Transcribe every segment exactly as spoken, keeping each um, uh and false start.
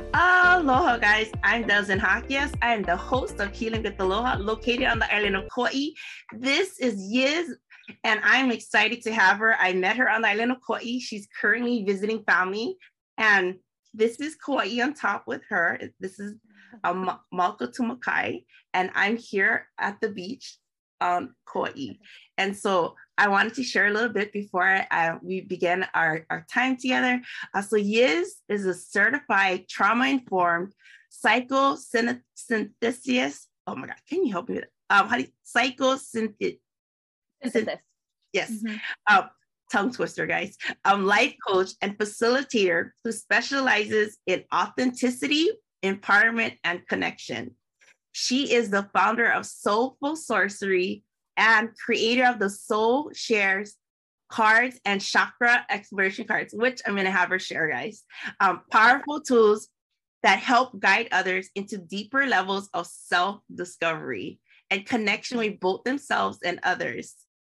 Aloha, guys. I'm Delzen Hakias. I am the host of Healing with Aloha, located on the island of Kauai. This is Yiz, and I'm excited to have her. I met her on the island of Kauai. She's currently visiting family, and this is Kauai on top with her. This is um, Malka Tumakai, and I'm here at the beach on Kauai. And so I wanted to share a little bit before uh, we begin our, our time together. Uh, so Yiz is a certified trauma-informed psychosynthesis. Oh my God, can you help me with it? Um, how do you, psychosynthesis? Synthesis. Yes. Mm-hmm. Um, tongue twister, guys. Um, life coach and facilitator who specializes in authenticity, empowerment, and connection. She is the founder of Soulful Sorcery and creator of the Soul Shares cards and chakra exploration cards, which I'm going to have her share, guys. Um, powerful tools that help guide others into deeper levels of self-discovery and connection with both themselves and others.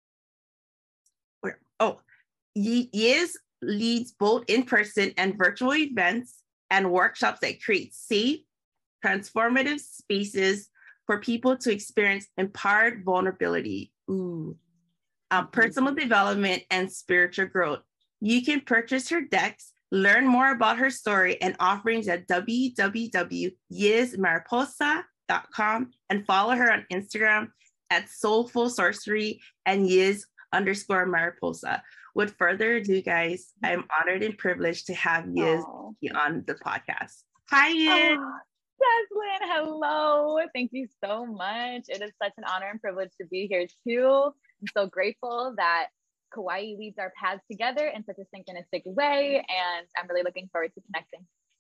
Oh, Yiz leads both in-person and virtual events and workshops that create safe, transformative spaces for people to experience empowered vulnerability, ooh, um, personal development, and spiritual growth. You can purchase her decks, learn more about her story and offerings at w w w dot yiz mariposa dot com and follow her on Instagram at Soulful Sorcery and Yiz underscore Mariposa. With further ado, guys, I'm honored and privileged to have Yiz on the podcast. Hi, Yiz. Oh. Deslin, hello. Thank you so much. It is such an honor and privilege to be here too. I'm so grateful that Kauai leads our paths together in such a synchronistic way, and I'm really looking forward to connecting.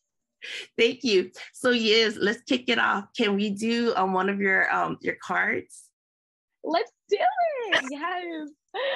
Thank you. So Yiz, let's kick it off. Can we do um, one of your um, your cards? Let's do it. Yes.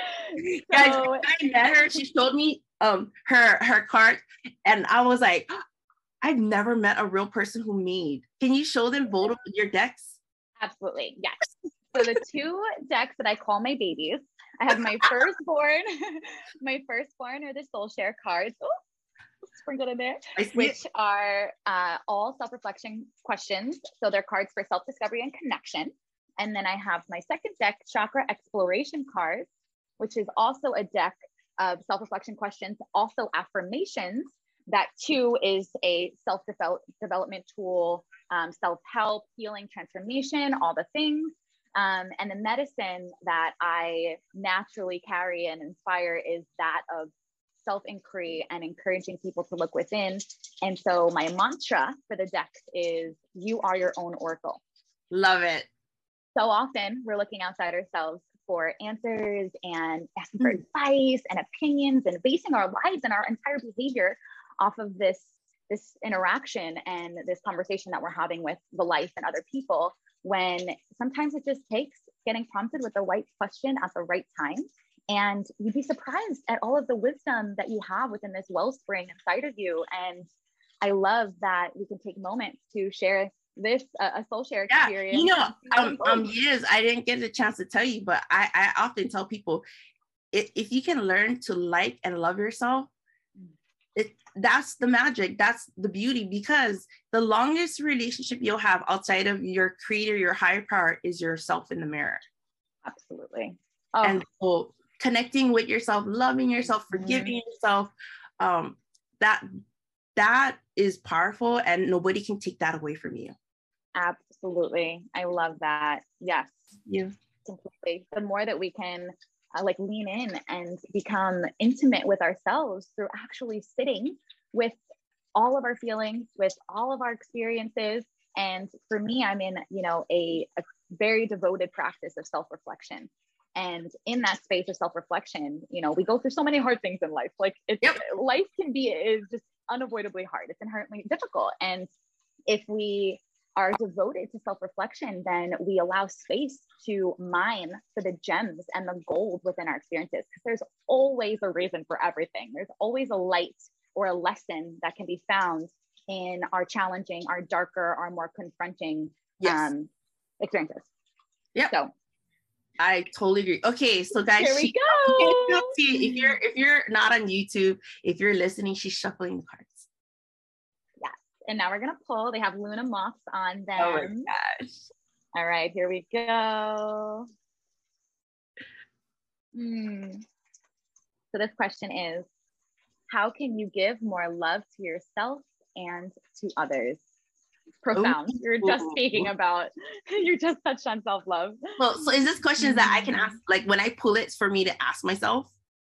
Guys, so, I met her. She showed me um her her card, and I was like, I've never met a real person who made. Can you show them both of your decks? Absolutely, yes. So the two decks that I call my babies, I have my firstborn, my firstborn are the Soul Share cards. Oh, sprinkle in there, which it. are uh, all self-reflection questions. So they're cards for self-discovery and connection. And then I have my second deck, Chakra Exploration cards, which is also a deck of self-reflection questions, also affirmations. That too is a self-development tool, um, self-help, healing, transformation, all the things. Um, and the medicine that I naturally carry and inspire is that of self-inquiry and encouraging people to look within. And so my mantra for the deck is, you are your own oracle. Love it. So often we're looking outside ourselves for answers and asking for advice and opinions and basing our lives and our entire behavior off of this, this interaction and this conversation that we're having with the life and other people, when sometimes it just takes getting prompted with the right question at the right time. And you'd be surprised at all of the wisdom that you have within this wellspring inside of you. And I love that we can take moments to share this, uh, a soul share experience. Yeah, you know, um, um, years, I didn't get a chance to tell you, but I, I often tell people, if, if you can learn to like and love yourself, It, that's the magic. That's the beauty, because the longest relationship you'll have outside of your creator, your higher power, is yourself in the mirror. Absolutely. Oh. And so connecting with yourself, loving yourself, forgiving mm-hmm. yourself, um, that that is powerful, and nobody can take that away from you. Absolutely. I love that. Yes. Yeah. Completely. The more that we can Uh, like lean in and become intimate with ourselves through actually sitting with all of our feelings, with all of our experiences. And for me, I'm in, you know, a, a very devoted practice of self-reflection. And in that space of self-reflection, you know, we go through so many hard things in life. Like it's, yep. life can be, is just unavoidably hard. It's inherently difficult. And if we are devoted to self-reflection, then we allow space to mine for the gems and the gold within our experiences. Because there's always a reason for everything. There's always a light or a lesson that can be found in our challenging, our darker, our more confronting yes. um, experiences. Yeah. So I totally agree. Okay, so guys, here we she, go. If you're if you're not on YouTube, if you're listening, she's shuffling the cards. Yes, And now we're going to pull. They have Luna moths on them. Oh my gosh. All right, here we go. Hmm. So this question is, how can you give more love to yourself and to others? Profound. Ooh. You're just speaking about, you just touched on self-love. Well, so is this questions that I can ask, like when I pull it for me to ask myself?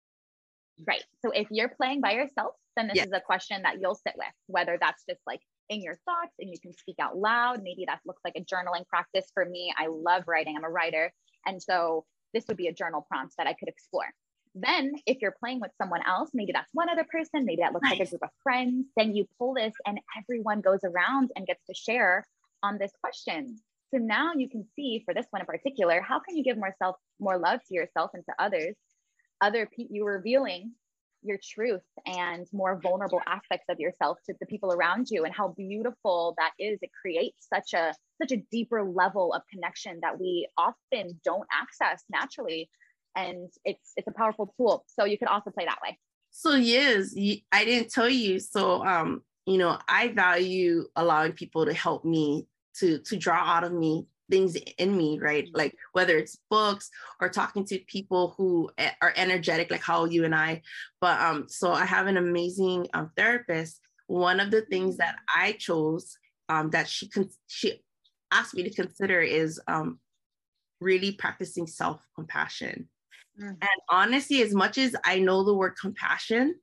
Right. So if you're playing by yourself, then this yes. is a question that you'll sit with, whether that's just like in your thoughts and you can speak out loud. Maybe that looks like a journaling practice for me. I love writing. I'm a writer. And so this would be a journal prompt that I could explore. Then if you're playing with someone else, maybe that's one other person, maybe that looks nice. Like a group of friends, then you pull this and everyone goes around and gets to share on this question. So now you can see for this one in particular, how can you give more self, more love to yourself and to others? Other people, you revealing your truth and more vulnerable aspects of yourself to the people around you, and how beautiful that is. It creates such a such a deeper level of connection that we often don't access naturally, and it's it's a powerful tool. So you could also play that way. So yes, I didn't tell you. So um, you know, I value allowing people to help me to to draw out of me things in me, right? Like whether it's books or talking to people who are energetic, like how you and I, but um, so I have an amazing um, therapist. One of the things that I chose um, that she con- she asked me to consider is um, really practicing self-compassion. Mm-hmm. And honestly, as much as I know the word compassion,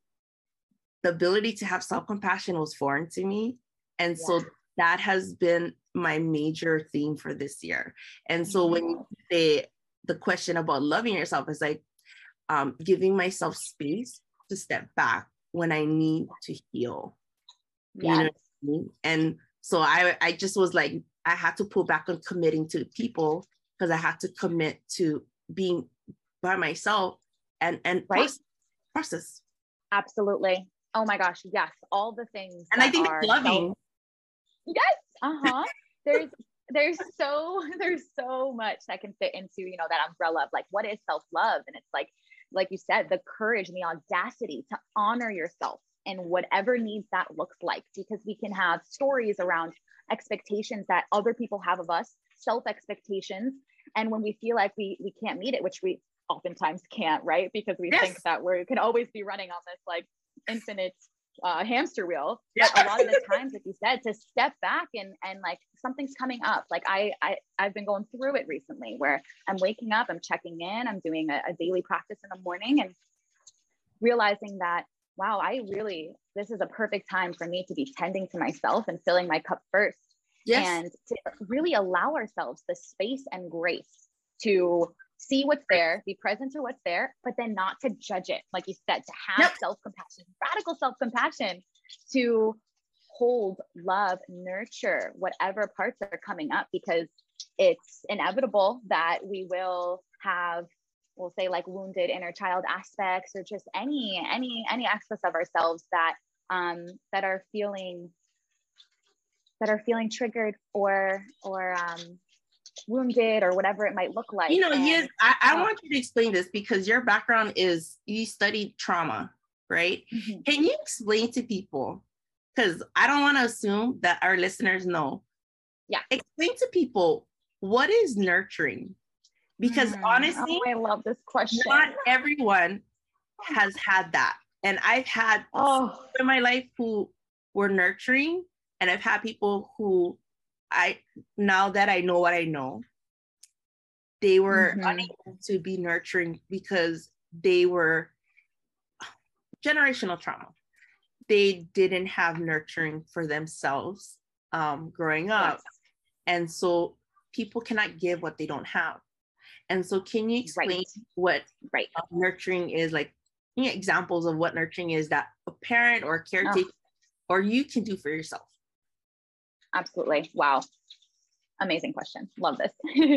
the ability to have self-compassion was foreign to me. And yeah. so that has been my major theme for this year. And so mm-hmm. when you say the question about loving yourself, is like um, giving myself space to step back when I need to heal. Yes. You know what I mean? And so I, I just was like, I had to pull back on committing to people because I had to commit to being by myself and, and right? process, process. Absolutely. Oh my gosh. Yes. All the things. And I think loving. Self- yes. Uh-huh. There's, there's so, there's so much that can fit into, you know, that umbrella of like, what is self-love? And it's like, like you said, the courage and the audacity to honor yourself and whatever needs that looks like, because we can have stories around expectations that other people have of us, self-expectations. And when we feel like we, we can't meet it, which we oftentimes can't, right? Because we yes. think that we can always be running on this like infinite uh, hamster wheel. But a lot of the times, like you said, to step back and, and like something's coming up. Like I, I, I've been going through it recently where I'm waking up, I'm checking in, I'm doing a, a daily practice in the morning and realizing that, wow, I really, this is a perfect time for me to be tending to myself and filling my cup first. Yes. And to really allow ourselves the space and grace to see what's there, be present to what's there, but then not to judge it. Like you said, to have yep. self-compassion, radical self-compassion, to hold, love, nurture whatever parts are coming up, because it's inevitable that we will have, we'll say like wounded inner child aspects, or just any, any, any aspects of ourselves that, um, that are feeling, that are feeling triggered or, or, um, wounded or whatever it might look like. You know, and, yes, I, I uh, want you to explain this because your background is you studied trauma, right? Mm-hmm. Can you explain to people, because I don't want to assume that our listeners know. Yeah. Explain to people, what is nurturing? Because mm, honestly, oh, I love this question. Not everyone has had that. And I've had oh. people in my life who were nurturing, and I've had people who I, now that I know what I know, they were mm-hmm. unable to be nurturing because they were generational trauma. They didn't have nurturing for themselves um, growing up. Yes. And so people cannot give what they don't have. And so can you explain right. what right. Uh, nurturing is, like any examples of what nurturing is that a parent or a caretaker oh. or you can do for yourself? Absolutely. Wow. Amazing question. Love this.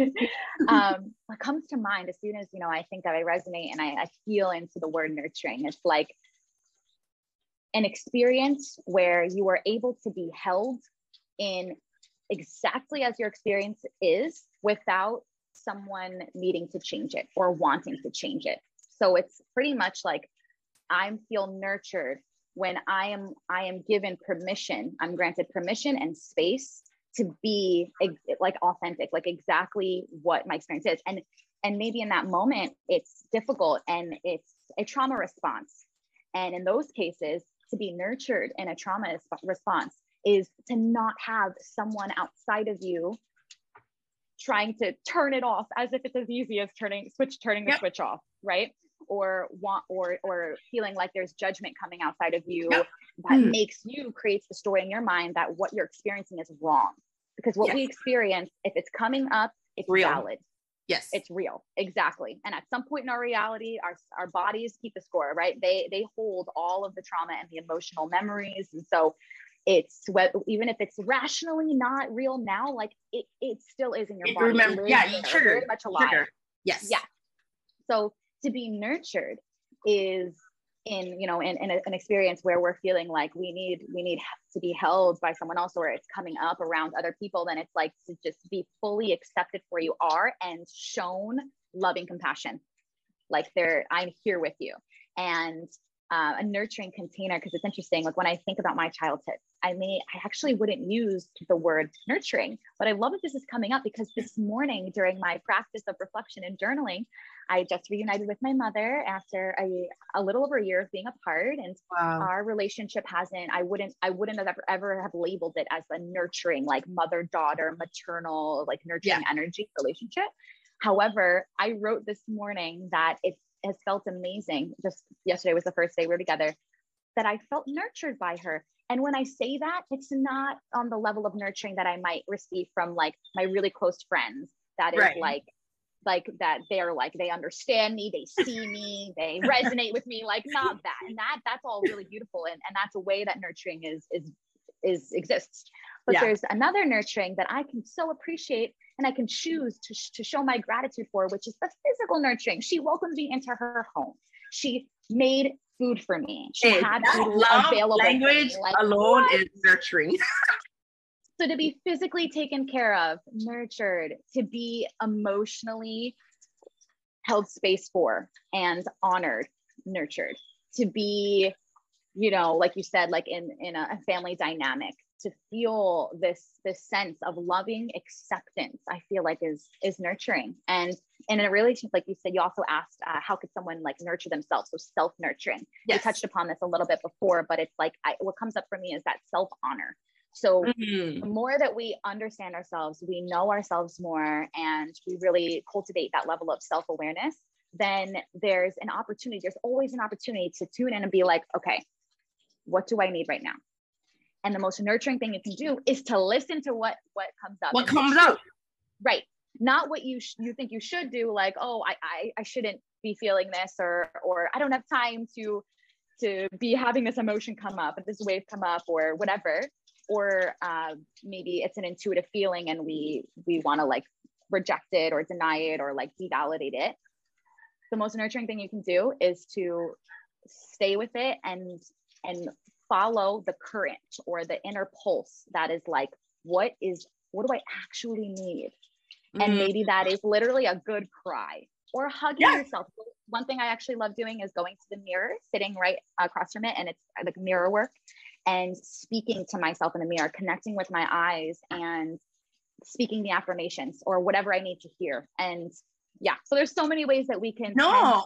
um, what comes to mind as soon as, you know, I think that I resonate and I, I feel into the word nurturing, it's like an experience where you are able to be held in exactly as your experience is without someone needing to change it or wanting to change it. So it's pretty much like I feel nurtured when I am, I am given permission, I'm granted permission and space to be ex- like authentic, like exactly what my experience is. And, and maybe in that moment, it's difficult and it's a trauma response. And in those cases, to be nurtured in a trauma response is to not have someone outside of you trying to turn it off as if it's as easy as turning switch, turning the yep. switch off, right? Or want, or, or feeling like there's judgment coming outside of you yep. that mm. makes you, creates the story in your mind that what you're experiencing is wrong. Because what yes. we experience, if it's coming up, it's real. Valid. Yes. It's real. Exactly. And at some point in our reality, our, our bodies keep the score, right? They, they hold all of the trauma and the emotional memories. And so it's what, even if it's rationally not real now, like it, it still is in your if body. You remember, yeah, you trigger, very much alive. Trigger. Yes. Yeah. So to be nurtured is in, you know, in, in a, an experience where we're feeling like we need, we need to be held by someone else, or it's coming up around other people, then it's like to just be fully accepted for you are and shown loving compassion. Like they're, I'm here with you. And uh, a nurturing container, because it's interesting, like when I think about my childhood, I may, I actually wouldn't use the word nurturing, but I love that this is coming up because this morning during my practice of reflection and journaling, I just reunited with my mother after a, a little over a year of being apart. And wow. our relationship hasn't, I wouldn't, I wouldn't have ever, ever have labeled it as a nurturing, like mother-daughter, maternal, like nurturing yeah. energy relationship. However, I wrote this morning that it has felt amazing. Just yesterday was the first day we were together, that I felt nurtured by her. And when I say that, it's not on the level of nurturing that I might receive from like my really close friends. That is right. like, like that they're like, they understand me, they see me, they resonate with me, like not that. And that, that's all really beautiful. And, and that's a way that nurturing is, is, is exists. But yeah. there's another nurturing that I can so appreciate and I can choose to, sh- to show my gratitude for, which is the physical nurturing. She welcomed me into her home. She made food for me. She hey, had food available. Language like, alone what? Is nurturing. So to be physically taken care of, nurtured, to be emotionally held space for and honored, nurtured, to be, you know, like you said, like in, in a family dynamic, to feel this, this sense of loving acceptance, I feel like is, is nurturing. And, and in a relationship, like you said, you also asked, uh, how could someone like nurture themselves? So self-nurturing. Yes. We touched upon this a little bit before, but it's like, I, what comes up for me is that self-honor. So mm-hmm. the more that we understand ourselves, we know ourselves more, and we really cultivate that level of self-awareness, then there's an opportunity, there's always an opportunity to tune in and be like, okay, what do I need right now? And the most nurturing thing you can do is to listen to what, what comes up. What comes up. Right. Not what you sh- you think you should do. Like, oh, I, I, I shouldn't be feeling this, or, or I don't have time to, to be having this emotion come up, and this wave come up, or whatever. Or uh, maybe it's an intuitive feeling and we, we want to like reject it or deny it or like devalidate it. The most nurturing thing you can do is to stay with it and, and follow the current or the inner pulse that is like, what is, what do I actually need? Mm-hmm. And maybe that is literally a good cry or hugging yeah. yourself. One thing I actually love doing is going to the mirror, sitting right across from it, and it's like mirror work, and speaking to myself in the mirror, connecting with my eyes and speaking the affirmations or whatever I need to hear. And yeah, so there's so many ways that we can. No,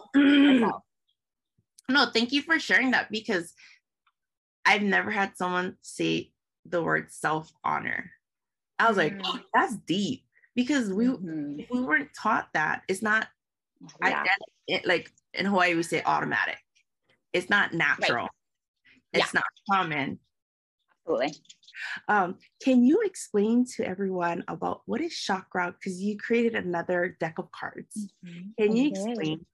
no, thank you for sharing that, because I've never had someone say the word self-honor. I was mm-hmm. like, oh, that's deep, because we, mm-hmm. if we weren't taught that, it's not, yeah. I, it, like in Hawaii, we say automatic. It's not natural. Right. It's yeah. not common. Absolutely. Um, can you explain to everyone about what is chakra? Because you created another deck of cards. Mm-hmm. Can you explain?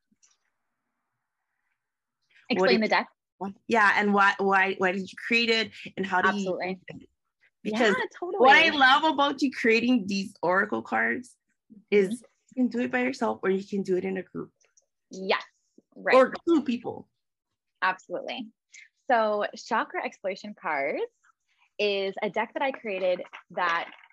Explain the deck? Yeah, and why why why did you create it, and how do Absolutely. you use it? Because yeah, totally. what I love about you creating these oracle cards is mm-hmm. you can do it by yourself, or you can do it in a group. Yes, right. Or two people. Absolutely. So chakra exploration cards is a deck that I created that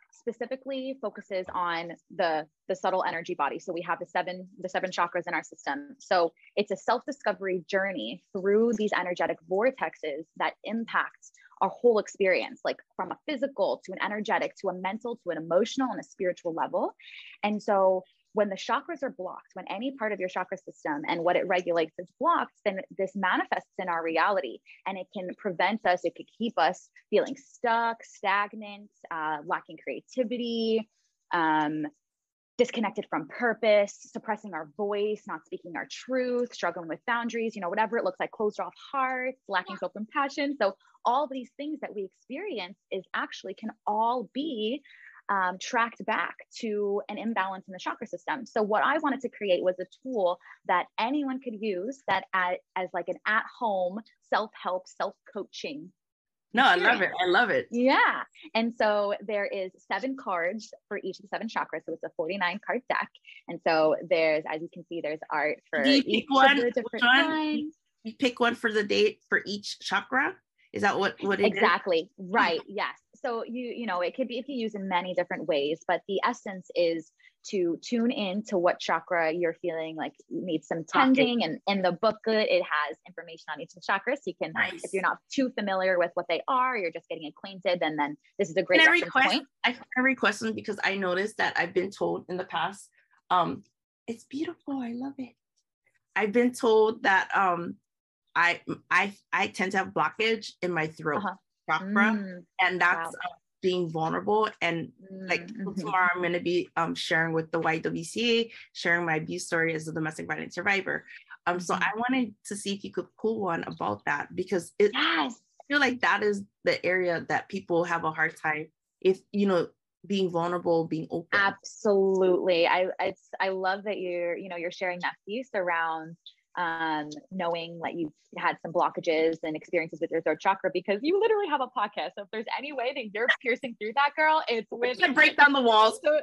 specifically focuses on the, the subtle energy body. So we have the seven, the seven chakras in our system. So it's a self-discovery journey through these energetic vortexes that impacts our whole experience, like from a physical to an energetic, to a mental, to an emotional and a spiritual level. And so when the chakras are blocked, when any part of your chakra system and what it regulates is blocked, then this manifests in our reality, and it can prevent us, it could keep us feeling stuck, stagnant, uh, lacking creativity, um, disconnected from purpose, suppressing our voice, not speaking our truth, struggling with boundaries, you know, whatever it looks like, closed off hearts, lacking self-compassion. So all these things that we experience is actually can all be Um, tracked back to an imbalance in the chakra system. So what I wanted to create was a tool that anyone could use that as, as like an at-home self-help, self-coaching. No, I love it. I love it. Yeah. And so there is seven cards for each of the seven chakras. So it's a forty-nine card deck. And so there's, as you can see, there's art for Do you each pick one, of the different one? kinds. You pick one for the date for each chakra? Is that what, what it exactly. is? Right. Yes. So you, you know, it could be, it can be used in many different ways, but the essence is to tune in to what chakra you're feeling like needs some tending. And in the booklet, it has information on each of the chakras. So you can, nice. If you're not too familiar with what they are, you're just getting acquainted, then, then this is a great reference request, point. I request them because I noticed that I've been told in the past, um, it's beautiful. I love it. I've been told that, um, I, I, I tend to have blockage in my throat uh-huh. chakra, mm, and that's wow. uh, being vulnerable. And mm, like mm-hmm. tomorrow, I'm going to be um, sharing with the Y W C A, sharing my abuse story as a domestic violence survivor. Um, mm-hmm. So I wanted to see if you could pull one about that, because it, yes. I feel like that is the area that people have a hard time, if, you know, being vulnerable, being open. Absolutely. I, it's, I love that you're, you know, you're sharing that piece around um, knowing that you've had some blockages and experiences with your throat chakra, because you literally have a podcast. So if there's any way that you're piercing through that, girl, it's with I break down the walls. So,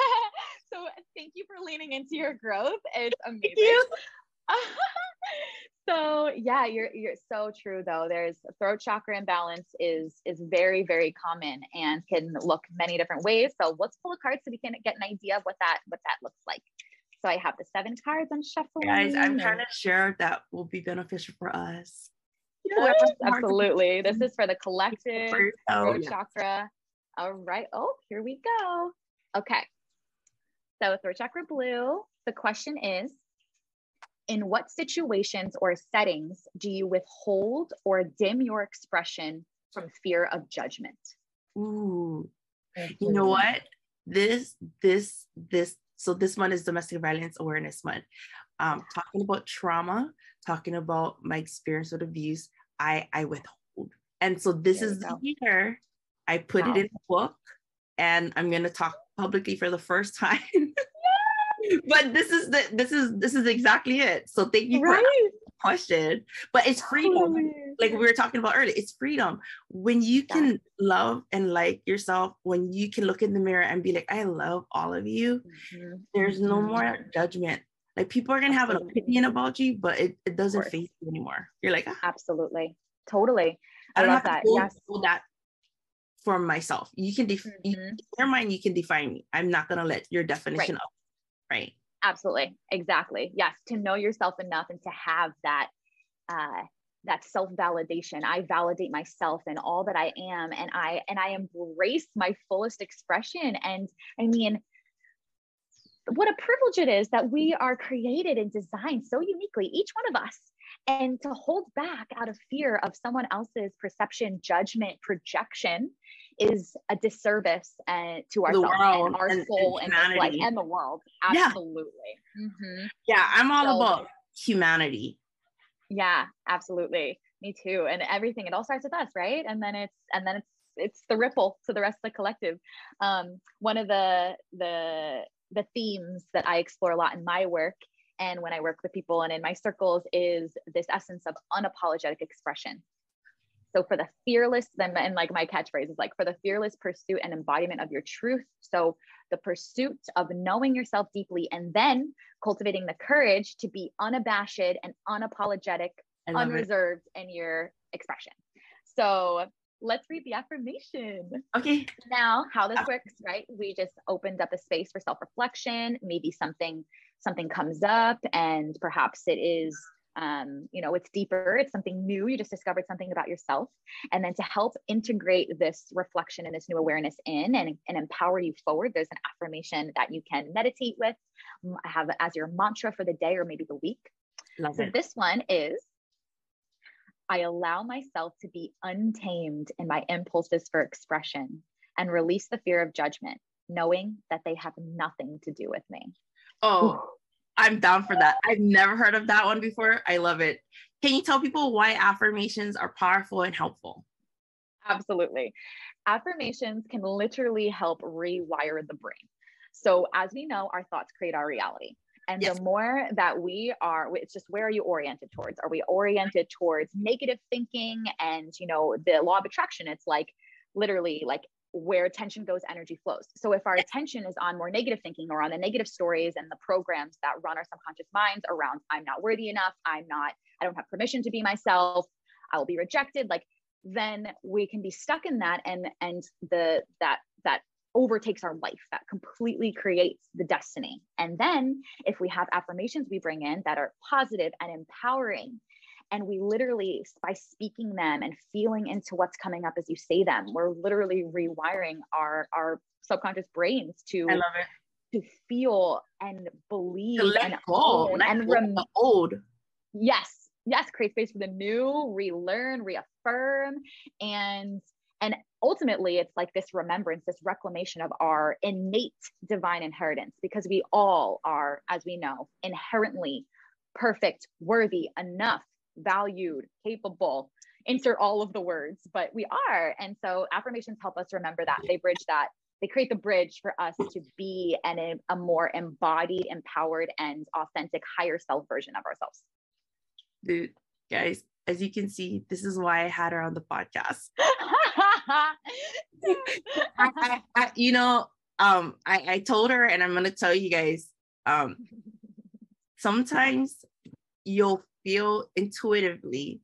so thank you for leaning into your growth. It's amazing. So yeah, you're, you're so true though. There's throat chakra imbalance is, is very, very common and can look many different ways. So let's pull a card so we can get an idea of what that, what that looks like. So I have the seven cards I'm shuffling. Guys, I'm trying to share that will be beneficial for us. Yes, absolutely. This is for the collective throat yeah. chakra. All right. Oh, here we go. Okay. So throat chakra blue. The question is, in what situations or settings do you withhold or dim your expression from fear of judgment? Ooh, you know what? This, this, this, so this month is Domestic Violence Awareness Month. Um, talking about trauma, talking about my experience with abuse, I, I withhold. And so this there is the year I put wow. it in the book, and I'm going to talk publicly for the first time. But this is the this is this is exactly it. So thank you right? for asking the question. But it's freedom. Totally. Like we were talking about earlier, it's freedom. When you can yeah. love and like yourself, when you can look in the mirror and be like, I love all of you, mm-hmm. there's no mm-hmm. more judgment. Like people are gonna have Absolutely. an opinion about you, but it, it doesn't face you anymore. You're like, ah. Absolutely. Totally. I, I don't love have that. to hold, yes. hold that for myself. You can def- mm-hmm. you, in your mind, you can define me. I'm not gonna let your definition right. up. Right. Absolutely. Exactly. Yes. To know yourself enough and to have that, uh, that self-validation. I validate myself and all that I am. And I, and I embrace my fullest expression. And I mean, what a privilege it is that we are created and designed so uniquely, each one of us. And to hold back out of fear of someone else's perception, judgment, projection is a disservice uh, to ourselves and our and, soul and, and, life and the world. Absolutely. Yeah, mm-hmm. yeah I'm all so, about humanity. Yeah, absolutely. Me too. And everything, it all starts with us, right? And then it's, and then it's, it's the ripple to the rest of the collective. Um, one of the, the, the themes that I explore a lot in my work and when I work with people and in my circles is this essence of unapologetic expression. So for the fearless, then, and like my catchphrase is like, for the fearless pursuit and embodiment of your truth. So the pursuit of knowing yourself deeply and then cultivating the courage to be unabashed and unapologetic, unreserved it. in your expression. So let's read the affirmation. Okay. Now, how this works, right? We just opened up a space for self-reflection. Maybe something, something comes up and perhaps it is, um, you know, it's deeper. It's something new. You just discovered something about yourself. And then to help integrate this reflection and this new awareness in and, and empower you forward, there's an affirmation that you can meditate with, have as your mantra for the day or maybe the week. Love so it. This one is, I allow myself to be untamed in my impulses for expression and release the fear of judgment, knowing that they have nothing to do with me. Oh, Ooh. I'm down for that. I've never heard of that one before. I love it. Can you tell people why affirmations are powerful and helpful? Absolutely. Affirmations can literally help rewire the brain. So as we know, our thoughts create our reality. And yes. the more that we are, it's just, where are you oriented towards? Are we oriented towards negative thinking and, you know, the law of attraction? It's like literally like where attention goes, energy flows. So if our attention is on more negative thinking or on the negative stories and the programs that run our subconscious minds around, I'm not worthy enough, I'm not, I don't have permission to be myself, I'll be rejected, like, then we can be stuck in that. And, and the, that, that overtakes our life, that completely creates the destiny. And then if we have affirmations we bring in that are positive and empowering, and we literally, by speaking them and feeling into what's coming up as you say them, we're literally rewiring our, our subconscious brains to, I love it. to feel and believe to let and go, own let and go rem- of the old. Yes. Yes. Create space for the new, relearn, reaffirm. And, and ultimately it's like this remembrance, this reclamation of our innate divine inheritance, because we all are, as we know, inherently perfect, worthy, enough, valued, capable, insert all of the words, but we are. And so affirmations help us remember that. They bridge that. They create the bridge for us to be an, a more embodied, empowered, and authentic higher self version of ourselves. Dude, guys, as you can see, this is why I had her on the podcast. I, I, I, you know, um, I, I told her, and I'm going to tell you guys, um, sometimes you'll feel intuitively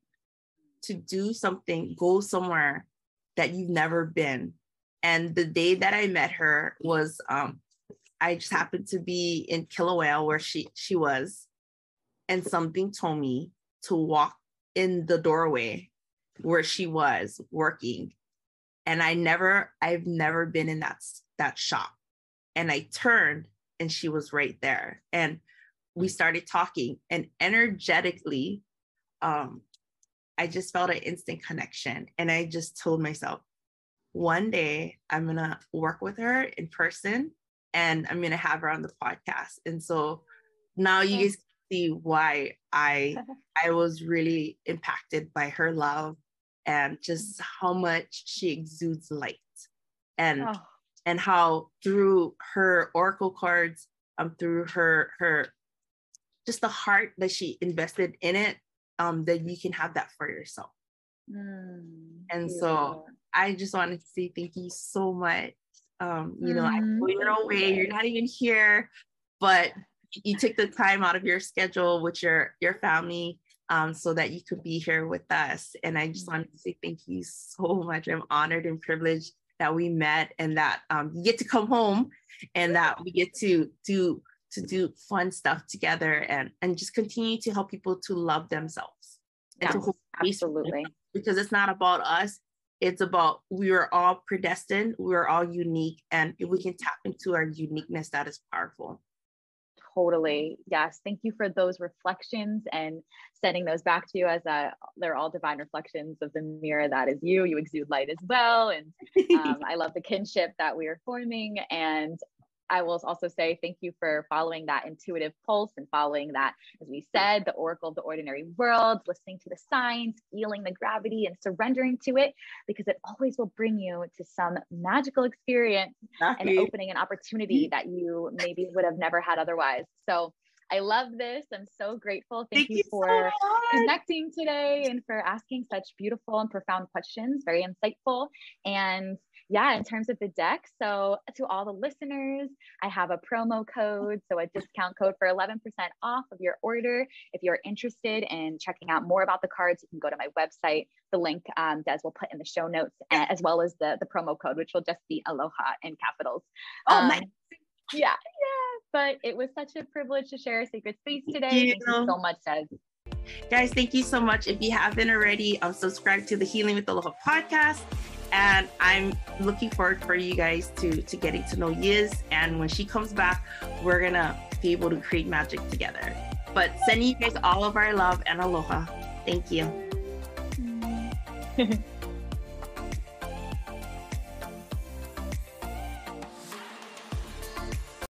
to do something, go somewhere that you've never been. And the day that I met her was, um, I just happened to be in Kilauea where she, she was, and something told me to walk in the doorway where she was working. And I never, I've never been in that, that shop. And I turned and she was right there. And we started talking, and energetically, um, I just felt an instant connection. And I just told myself, one day I'm going to work with her in person and I'm going to have her on the podcast. And so now you guys see why I, I was really impacted by her love and just how much she exudes light, and, oh. and how through her oracle cards, um, through her, her, just the heart that she invested in it, um, that you can have that for yourself. Mm, and beautiful. So I just wanted to say thank you so much. Um, you know, mm, I know you're away, you're not even here, but you took the time out of your schedule with your, your family, um, so that you could be here with us. And I just wanted to say thank you so much. I'm honored and privileged that we met, and that um, you get to come home, and that we get to do to do fun stuff together, and, and just continue to help people to love themselves. And yes, to hold absolutely. Because it's not about us. It's about, we are all predestined. We're all unique. And if we can tap into our uniqueness, that is powerful. Totally. Yes. Thank you for those reflections and sending those back to you, as a, they're all divine reflections of the mirror that is you. You exude light as well. And um, I love the kinship that we are forming. And I will also say thank you for following that intuitive pulse and following that, as we said, the oracle of the ordinary world, listening to the signs, feeling the gravity and surrendering to it, because it always will bring you to some magical experience exactly. and opening an opportunity that you maybe would have never had otherwise. So I love this. I'm so grateful. Thank, Thank you, you for so connecting today and for asking such beautiful and profound questions, very insightful. And yeah, in terms of the deck, so to all the listeners, I have a promo code, so a discount code for eleven percent off of your order. If you're interested in checking out more about the cards, you can go to my website. The link um, Des will put in the show notes, as well as the, the promo code, which will just be Aloha in capitals. Oh, um, nice. Yeah, yeah. But it was such a privilege to share a sacred space today. Thank you so much, Des. Guys, thank you so much. If you haven't already, um, subscribe to the Healing with Aloha podcast. And I'm looking forward for you guys to, to getting to know Yiz. And when she comes back, we're going to be able to create magic together. But sending you guys all of our love and aloha. Thank you.